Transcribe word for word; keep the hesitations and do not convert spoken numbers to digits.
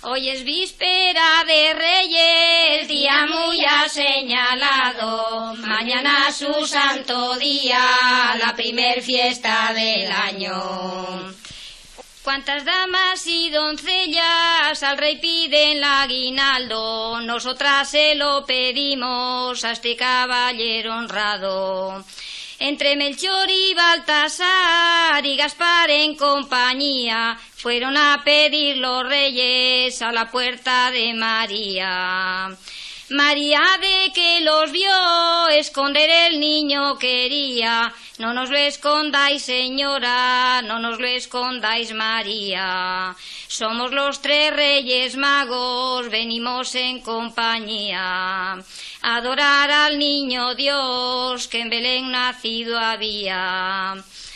Hoy es víspera de Reyes, día muy señalado. Mañana su santo día, la primer fiesta del año. Cuántas damas y doncellas al rey piden el aguinaldo, nosotras se lo pedimos a este caballero honrado. Entre Melchor y Baltasar y Gaspar en compañía fueron a pedir los reyes a la puerta de María. María de que los vio esconder el niño quería, no nos lo escondáis señora, no nos lo escondáis María. Somos los tres reyes magos, venimos en compañía, adorar al niño Dios que en Belén nacido había.